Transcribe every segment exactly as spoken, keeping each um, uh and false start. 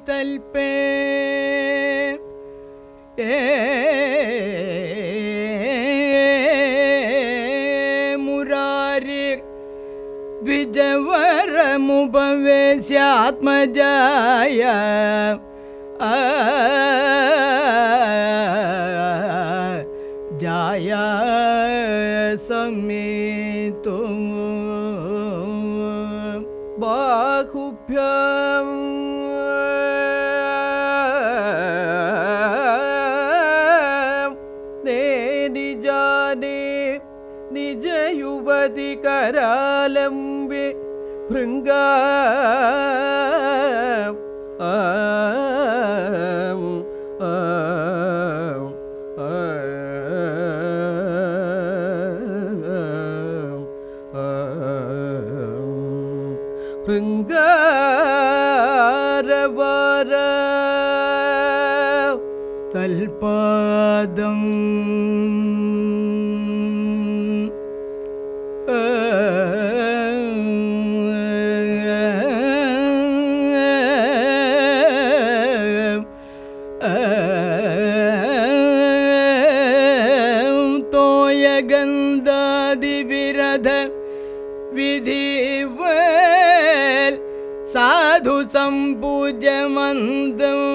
தல்பே முராரி த்விஜவரமுபவேஸ்யாத்மஜாய ஜாய சமேதும் பாகுப்யம் நிஜானே நிஜ யுவதி கராலம்பே பிருங்கா பிருங்காரவார தல்பாதம் தோயகந்தாதி விரத விதிவல் சாது சம்பூஜமந்தம்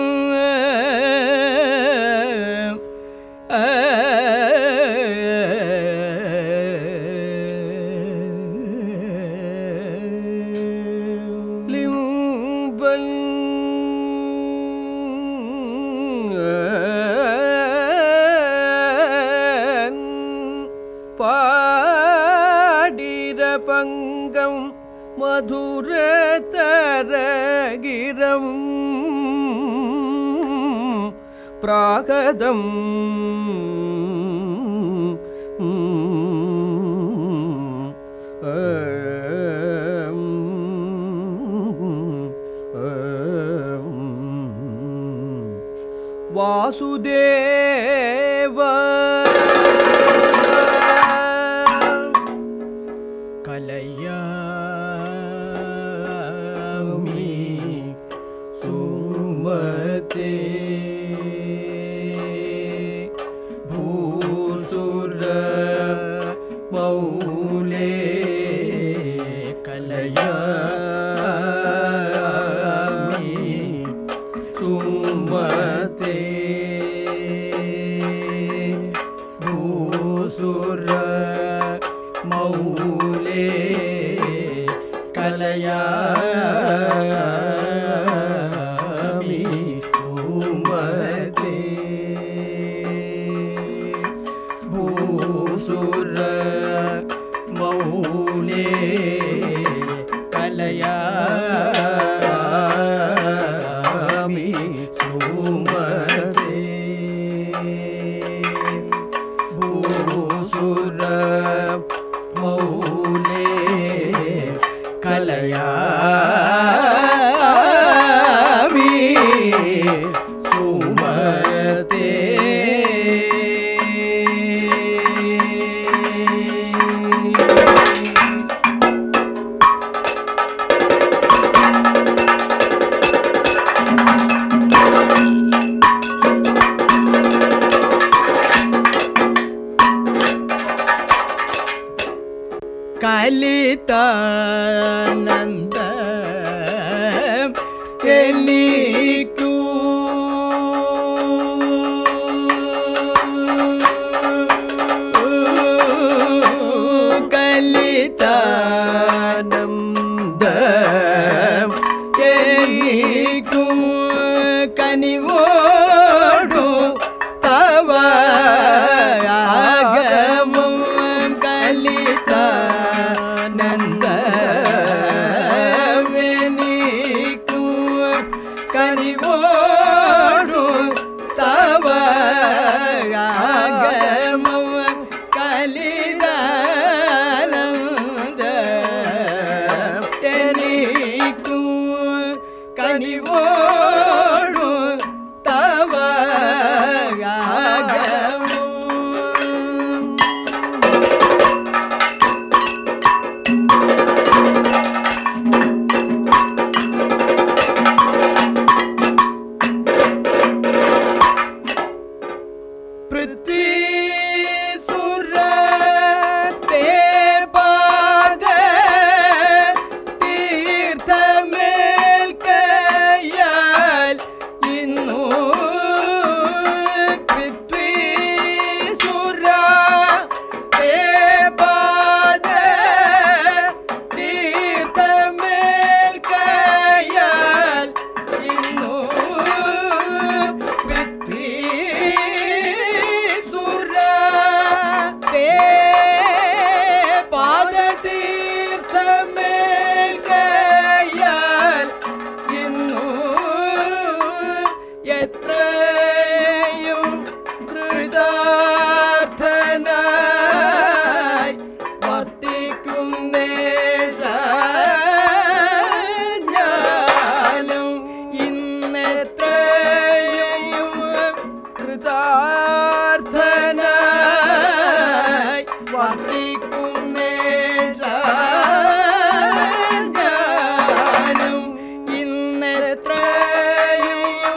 லிம்பல் பாடிர பங்கம் மதுரதரகிரம் பிராகதம் வாசுதேவ கலையாமி சுமதே பூசுர மௌலே கலையாமி சுமதே பூசுர மௌலே கலையாமி சுமதே பூசுர மௌலே கலையாமி சுமதே பூசுர மௌலே கலையாமி சுமதே கலிதானந்த எலிக்கு கலிதானந்த எலிக்கு கனிவோடு தவ ஆகமம் கலிதா நந்த പൃഥ്വീ സുര തേ പാദ തീർത്ഥമേൽക്കയാൽ ഇന്നു പൃഥ്വീ സുര തേ പാദ തീർത്ഥമേൽക്കയാൽ ഇന്നു പൃഥ്വീ സുര തേ പാദ തീർത്ഥമേൽക്കയാൽ ഇന്നു എത്രയും കൃതാർത്ഥനായി വർത്തിക്കുന്നേഷ ഞാനും ഇന്നെത്രയും കൃതാർത്ഥനായി വർത്തിക്കുന്നേഷ ഞാനും ഇന്നെത്രയും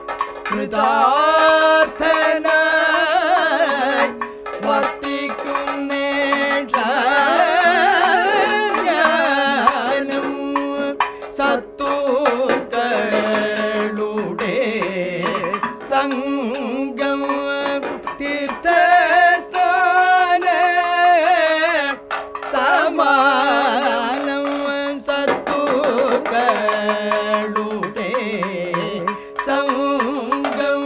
കൃതാർത്ഥനായി വർത്തിക്കുന്നേഷ ഞാനും സത്തുക്കളുടെ സംഗം തീർത്ഥസ്ഥാന സമാനം സത്തുക്കളുടെ സംഗം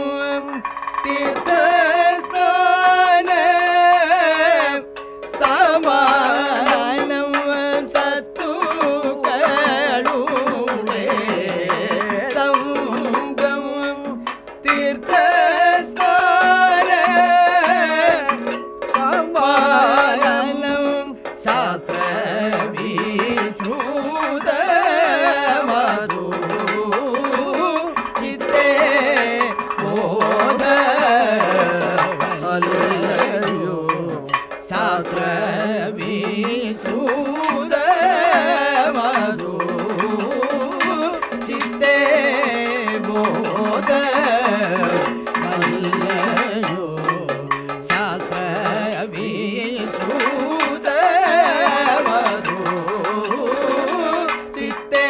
തീർത്ഥസ്ഥാന സമാനം സത്തുക്കളുടെ സംഗം തീർത്ഥസ്ഥാന സമാനം ശാസ്ത്രവിശ്രുത മധു ചിത്തേ ബോധവല്ലയോ ശാസ്ത്രവിശ്രുത മധു ചിത്തേ ബോധവല്ലയോ ശാസ്ത്രവിശ്രുത മധു ചിത്തേ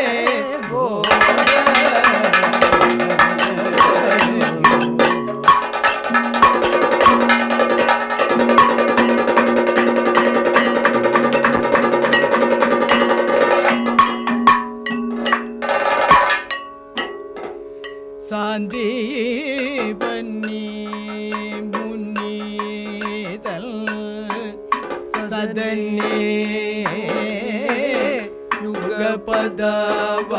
സാന്ദീപനി മുന്നീതൽ സദനേ യുഗപദവ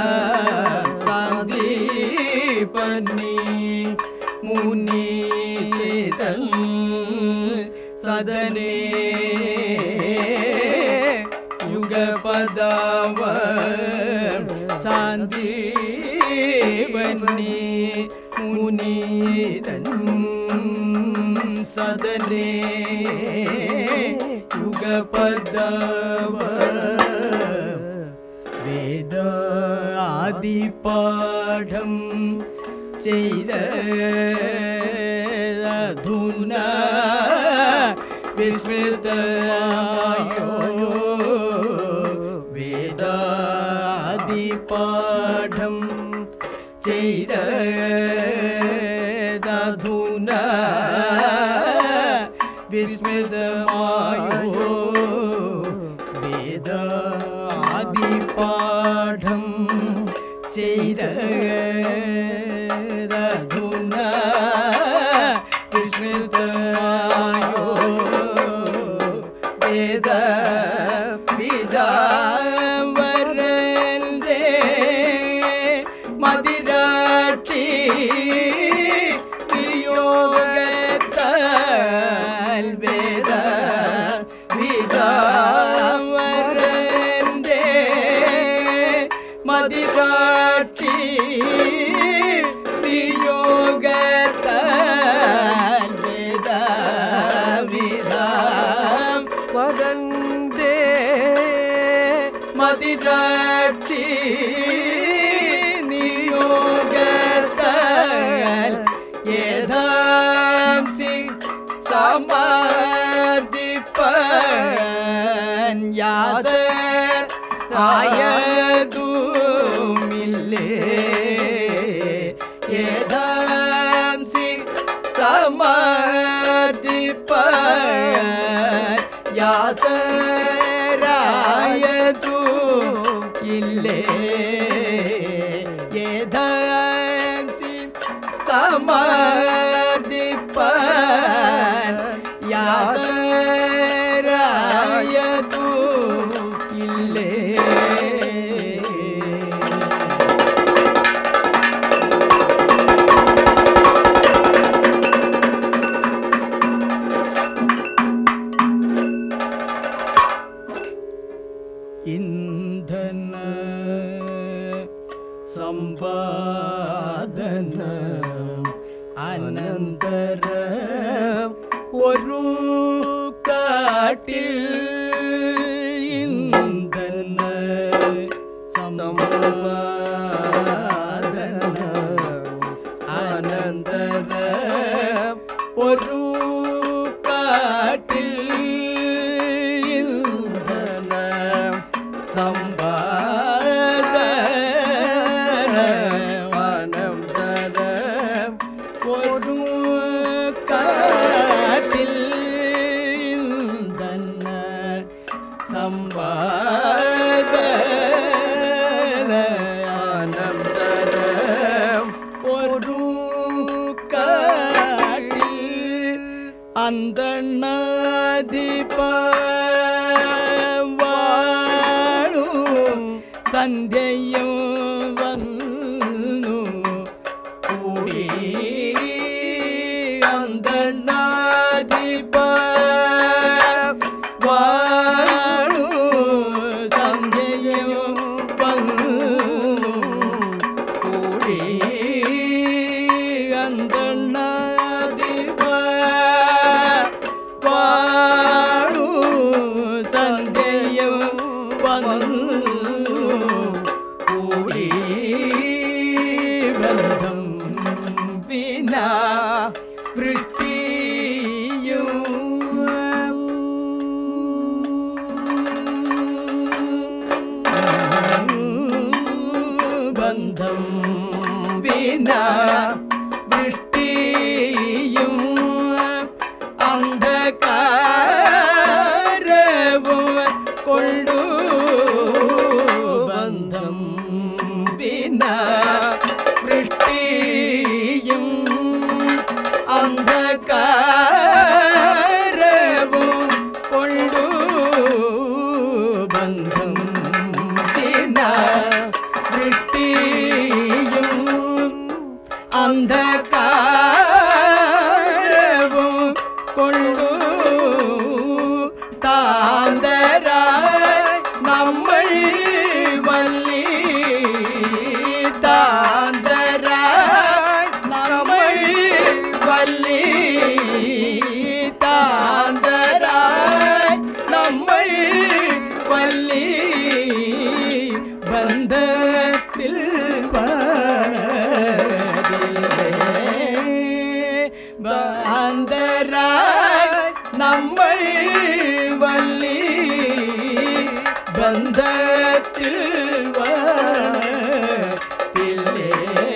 സാന്ദീപനി മുന്നീതൽ സദനേ യുഗപദവ സാന്ദീപനി മുനീതൻ സദനേ യുഗപദവ വേദ ആദിപാഠം ചെയ്ത അധുന വിസ്മൃതയോ വേദാദിപാഠം ചെയ്ത അധുന വിസ്മൃതമായോ വേദാദിപാഠം ചെയ്ത അധുന വിസ്മൃതമായോ വേദ പിതാവരന്റെ മതിരാക്ഷി വിയോഗത്താൽ വേദ പിതാവരന്റെ മതിരാക്ഷി വിയോഗത്താൽ വേദ വിധാം വരന്റെ മതിരാക്ഷി നിയോഗത്താൽ യഥാ സമർദിപ്പൻ യാതൊരായതുമില്ലേ ഏതാംസി സമർദിപ്പൻ യാതൊരായതും ഇല്ലേ ഏതാംസി സമർദിപ്പൻ യാതൊരായതും ഇല്ലേ ഇന്ധന സമ്പാദന അനന്തരം ഒരു കാട്ടിൽ ഇന്ധന സമ്പാദന അനന്തരം ഒരു കാട്ടിൽ ഇന്ധന സമ്പാദനം ഒരു കാട്ടിൽ ഇന്ധന സമ്പാദനം ഒരു കാട്ടിൽ അന്തണാധിപ സന്ധ്യയും വന്നു കൂടി അന്തണാധിപ വാണു സന്ധ്യയും വന്നു കൂടി അന്തണാധിപ വാണു സന്ധ്യയും വന്നു ബന്ധം വിനാ വൃഷ്ടിയും ബന്ധം വിനാ വൃഷ്ടിയും അന്ധകാരവും കൊണ്ടു ബന്ധം വിനാ വൃഷ്ടിയും അന്ധകാരവും കൊണ്ടു ബന്ധം വിനാ വൃഷ്ടിയും അന്ധകാരവും കൊണ്ടു താന്തരായി നമ്മൾ വല്ലി താന്തരായി നമ്മൾ വല്ലി താന്തരായി നമ്മൾ വല്ലി ബന്ധത്തിൽ ബന്ധരായി നമ്മൾ വല്ലി ബന്ധത്തിൽ വന്നില്ലേ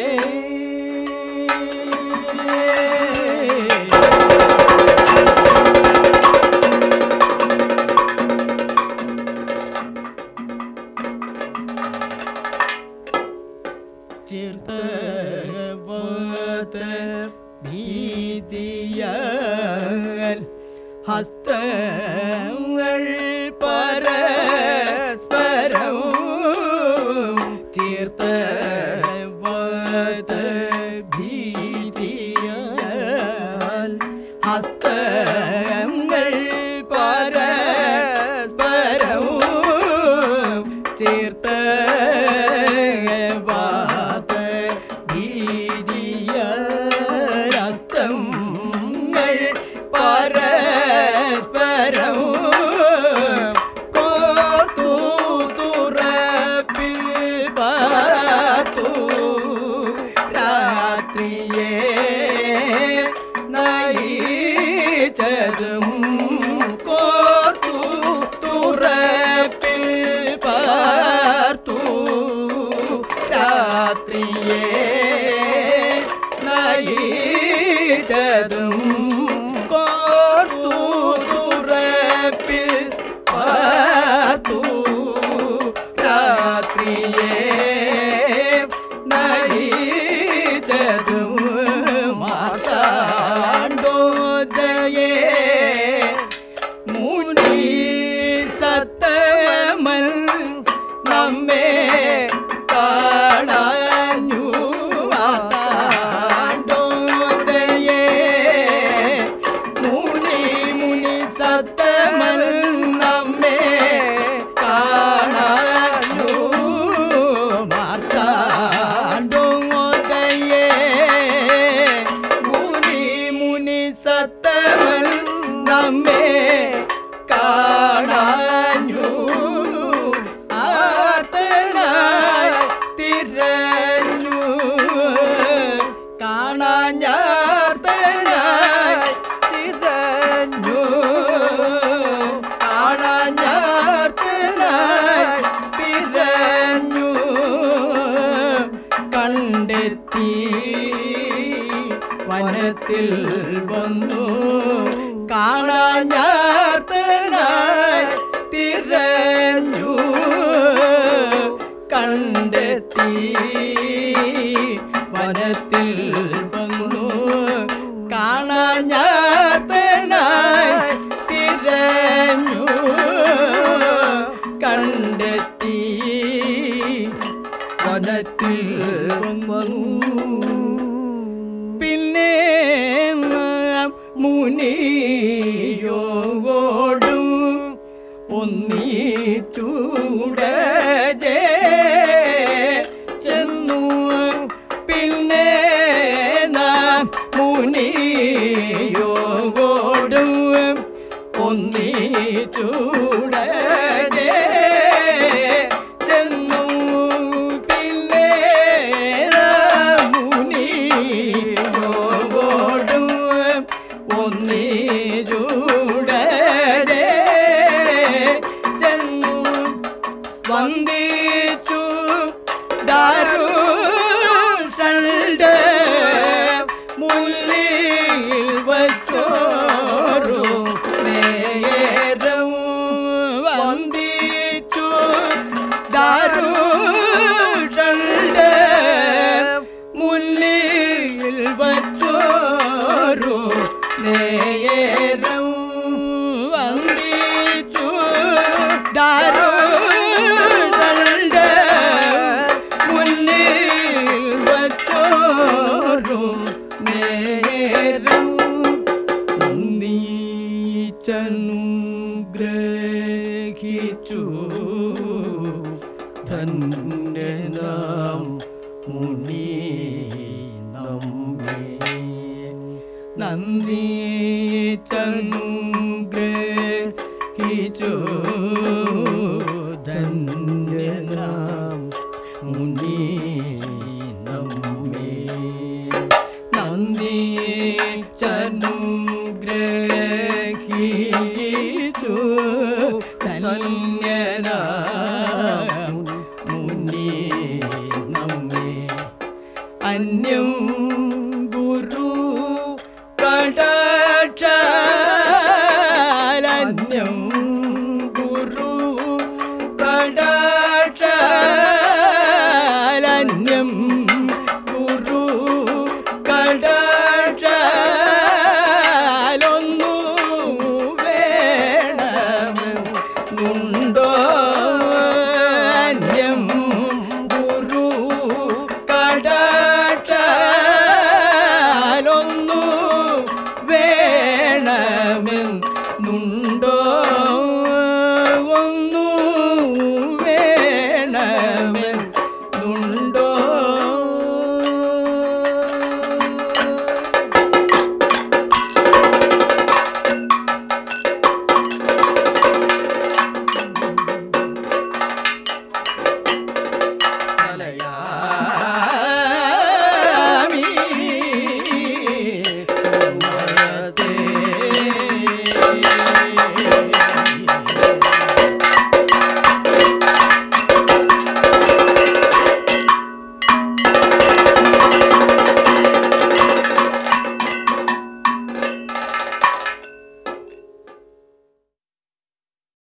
ചിർത്തവത ഭീതിയാൽ ഹസ്തങ്ങൾ പരസ്പരവും ചിർത്തവത ഭീതിയാൽ ഹസ്തങ്ങൾ പരസ്പരവും ചിർത്ത രാത്രിയേ നയി നയിച്ചതും കോർത്തു തുറപ്പിൽ പാർത്തു രാത്രിയെ നയിച്ചതും കോർത്തു തുറപ്പിൽ പാർത്തു രാത്രിയെ നയിച്ചതും മാർത്താണ്ഡോദയേ മുനി സത്തമൽ നമ്മെ കാണാഞ്ഞു മാർത്താണ്ഡോദയേ മുനി മുനി സത്തമൽ നമ്മെ കാണാഞ്ഞു മാർത്താണ്ഡോദയേ മുനി മുനി സത്തമൽ നമ്മെ കാണാഞ്ഞു ആർത്തനായി തിരഞ്ഞു കാണാഞ്ഞാർത്തനായി തിരഞ്ഞു കാണാഞ്ഞാർത്തനായി തിരഞ്ഞു കണ്ടെത്തി വനത്തിൽ വന്നു കാണാഞ്ഞാർത്തനായി തിരഞ്ഞു കണ്ടെത്തി വനത്തിൽ വന്നു കാണാഞ്ഞാർത്തനായി തിരഞ്ഞു കണ്ടെത്തി വനത്തിൽ വന്നു പിന്നെ മുനിയോടും ഒന്നിച്ചൂടേ ചെന്നു പിന്നെ നാം മുനിയോടും ഒന്നിച്ചൂടേ ചെന്നു പിന്നെ നാം മുനിയോടും ഒന്നിച്ചൂടേ ചെന്നു വന്ദിച്ചു ദാരുഷണ്ഡ് മുല്ലിൽ വച്ചോരു നേരം വന്ദിച്ചു ദാരുഷണ്ഡ് മുല്ലിൽ വച്ചോരു നേരം വന്ദിച്ചു ദാരുഷണ്ഡ് മുന്നിൽ വച്ചോരു നേരം നീച്ചനുഗ്രഹിച്ചു ധന്യനാം മുനി നമ്മെ നന്ദിച്ചനുഗ്രഹിച്ചു ധന്യനാം മുനി നമ്മെ നന്ദിച്ചനുഗ്രഹിച്ചു ധന്യ